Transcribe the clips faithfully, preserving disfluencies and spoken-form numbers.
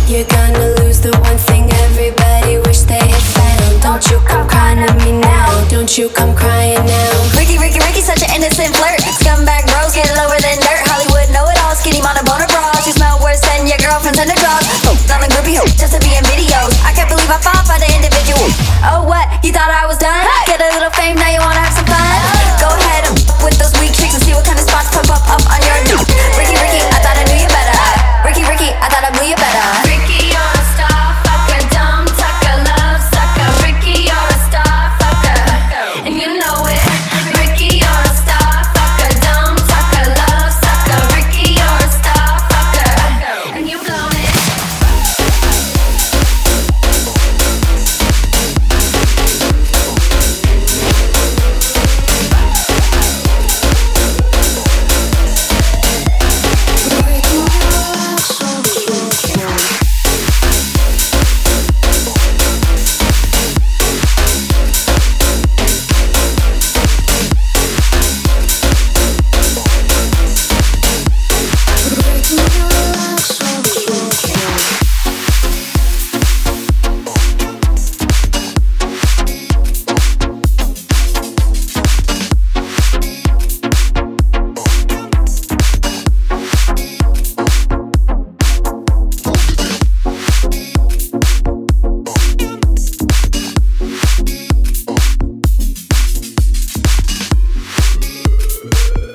You're gonna lose the one thing everybody wish they had found. Don't you come crying to me now. Don't you come crying now. Ricky, Ricky, Ricky, such an innocent flirt. Scumbag bros get lower than dirt. Hollywood know it all, skinny mom, a boner bra. She smell worse than your girlfriend's in the dog. I'm a groupie hoe, just to be in videos. I can't believe I fall for the individual. Oh what, you thought I was done? Get a little fame, now you wanna have some fun? Go ahead and with those weak chicks and see what kind of spots pop up up on your neck. Ricky, Ricky, I thought I knew you better. Ricky, Ricky, I thought I blew you better. Ricky, you're a star fucker, dumb tucker, love sucker. Ricky, you're a star fucker, and you know it. Ricky, you're a star fucker, dumb tucker, love sucker. Ricky, you're a star fucker, and you blown it.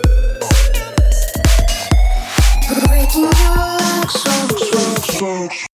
Breaking your legs so